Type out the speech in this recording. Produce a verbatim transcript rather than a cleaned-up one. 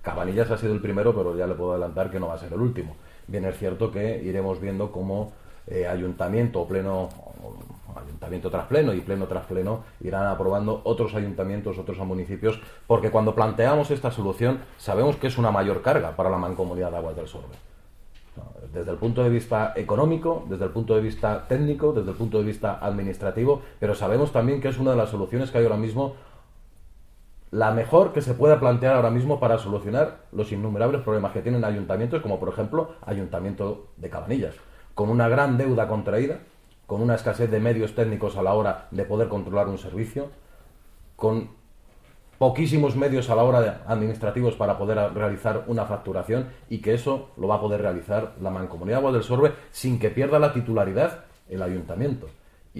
Cabanillas ha sido el primero, pero ya le puedo adelantar que no va a ser el último. Bien es cierto que iremos viendo cómo eh, ayuntamiento o pleno, o ayuntamiento tras pleno y pleno tras pleno irán aprobando otros ayuntamientos, otros municipios, porque cuando planteamos esta solución sabemos que es una mayor carga para la Mancomunidad de Aguas del Sorbe. Desde el punto de vista económico, desde el punto de vista técnico, desde el punto de vista administrativo, pero sabemos también que es una de las soluciones que hay ahora mismo, la mejor que se pueda plantear ahora mismo para solucionar los innumerables problemas que tienen ayuntamientos, como por ejemplo Ayuntamiento de Cabanillas, con una gran deuda contraída, con una escasez de medios técnicos a la hora de poder controlar un servicio, con poquísimos medios a la hora de administrativos para poder realizar una facturación, y que eso lo va a poder realizar la Mancomunidad de Aguas del Sorbe sin que pierda la titularidad el ayuntamiento.